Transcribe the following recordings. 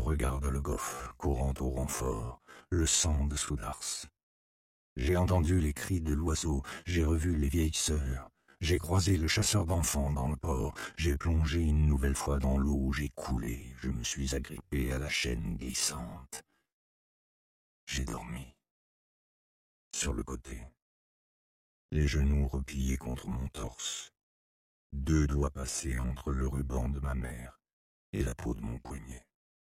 regarde le Goff, courant au renfort, le sang de Soudars. J'ai entendu les cris de l'oiseau, j'ai revu les vieilles sœurs, j'ai croisé le chasseur d'enfants dans le port, j'ai plongé une nouvelle fois dans l'eau, j'ai coulé, je me suis agrippé à la chaîne glissante. J'ai dormi. Sur le côté. Les genoux repliés contre mon torse. 2 doigts passés entre le ruban de ma mère et la peau de mon poignet.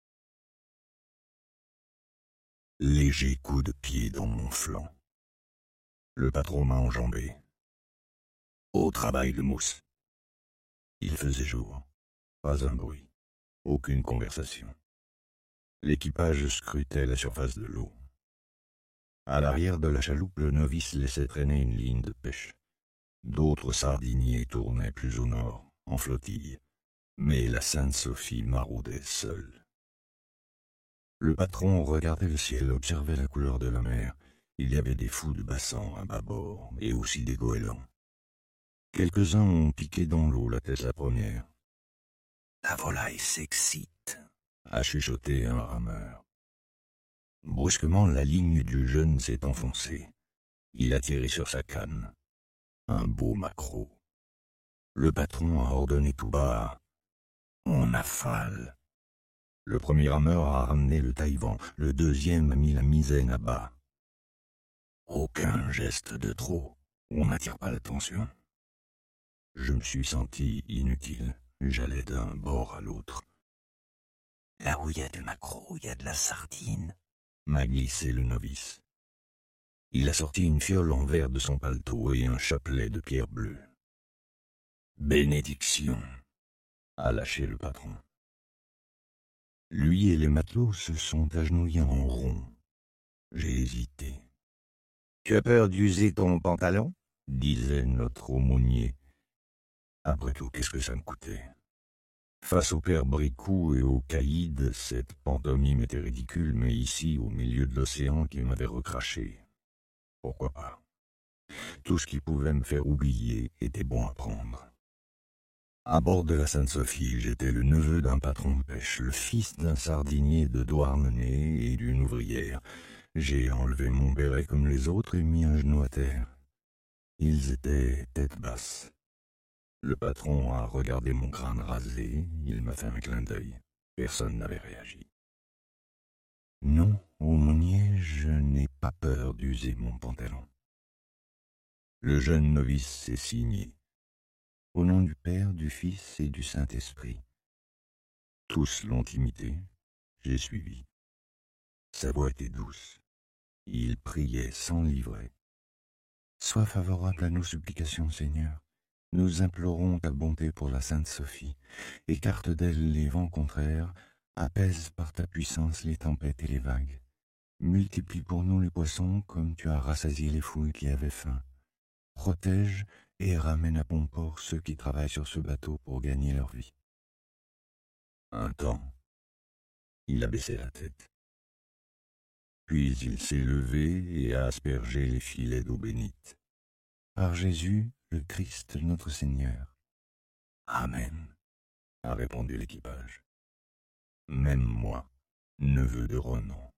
Léger coup de pied dans mon flanc. Le patron m'a enjambé. Au travail de mousse. Il faisait jour. Pas un bruit. Aucune conversation. L'équipage scrutait la surface de l'eau. À l'arrière de la chaloupe, le novice laissait traîner une ligne de pêche. D'autres sardiniers tournaient plus au nord, en flottille. Mais la Sainte-Sophie maraudait seule. Le patron regardait le ciel, observait la couleur de la mer. Il y avait des fous de bassan à bâbord, et aussi des goélands. Quelques-uns ont piqué dans l'eau la tête la première. « La volaille s'excite », a chuchoté un rameur. Brusquement, la ligne du jeune s'est enfoncée. Il a tiré sur sa canne. Un beau maquereau. Le patron a ordonné tout bas « On affale ». Le premier rameur a ramené le taille-vent, le deuxième a mis la misaine à bas. Aucun geste de trop, on n'attire pas l'attention. Je me suis senti inutile, j'allais d'un bord à l'autre. Là où il y a du maquereau, il y a de la sardine, m'a glissé le novice. Il a sorti une fiole en verre de son paletot et un chapelet de pierre bleue. Bénédiction, a lâché le patron. Lui et les matelots se sont agenouillés en rond. J'ai hésité. « Tu as peur d'user ton pantalon ?» disait notre aumônier. Après tout, qu'est-ce que ça me coûtait? Face au père Bricou et au caïd, cette pantomime était ridicule, mais ici, au milieu de l'océan qui m'avait recraché, pourquoi pas? Tout ce qui pouvait me faire oublier était bon à prendre. À bord de la Sainte-Sophie, j'étais le neveu d'un patron de pêche, le fils d'un sardinier de Douarnenez et d'une ouvrière. J'ai enlevé mon béret comme les autres et mis un genou à terre. Ils étaient tête basse. Le patron a regardé mon crâne rasé, il m'a fait un clin d'œil. Personne n'avait réagi. Non, aumônier, je n'ai pas peur d'user mon pantalon. Le jeune novice s'est signé. Au nom du Père, du Fils et du Saint-Esprit. Tous l'ont imité, j'ai suivi. Sa voix était douce. Il priait sans livret. Sois favorable à nos supplications, Seigneur. Nous implorons ta bonté pour la Sainte Sophie. Écarte d'elle les vents contraires, apaise par ta puissance les tempêtes et les vagues. Multiplie pour nous les poissons comme tu as rassasié les foules qui avaient faim. Protège et ramène à bon port ceux qui travaillent sur ce bateau pour gagner leur vie. Un temps, il a baissé la tête. Puis il s'est levé et a aspergé les filets d'eau bénite. Par Jésus, le Christ notre Seigneur. Amen, a répondu l'équipage. Même moi, neveu de Ronan.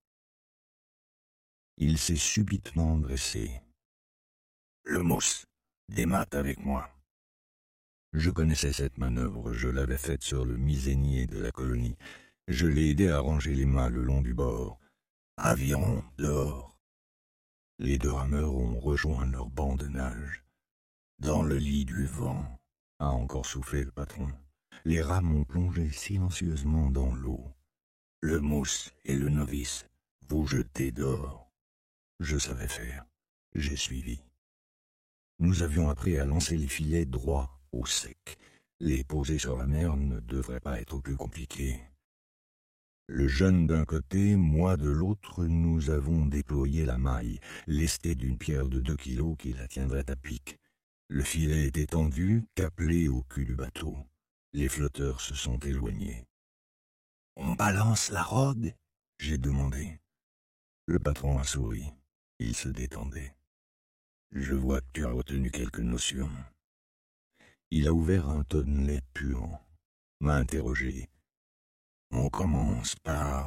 Il s'est subitement dressé. Le mousse, démate avec moi. Je connaissais cette manœuvre, je l'avais faite sur le misénier de la colonie. Je l'ai aidé à ranger les mâts le long du bord. Aviron, dehors. Les 2 rameurs ont rejoint leur banc de nage. Dans le lit du vent, a encore soufflé le patron. Les rames ont plongé silencieusement dans l'eau. Le mousse et le novice, vous jetez dehors. Je savais faire. J'ai suivi. Nous avions appris à lancer les filets droits au sec. Les poser sur la mer ne devrait pas être plus compliqué. Le jeune d'un côté, moi de l'autre, nous avons déployé la maille, lestée d'une pierre de 2 kilos qui la tiendrait à pic. Le filet était tendu, câblé au cul du bateau. Les flotteurs se sont éloignés. « On balance la rogue ?» j'ai demandé. Le patron a souri. Il se détendait. « Je vois que tu as retenu quelques notions. » Il a ouvert un tonnelet puant, m'a interrogé. « On commence par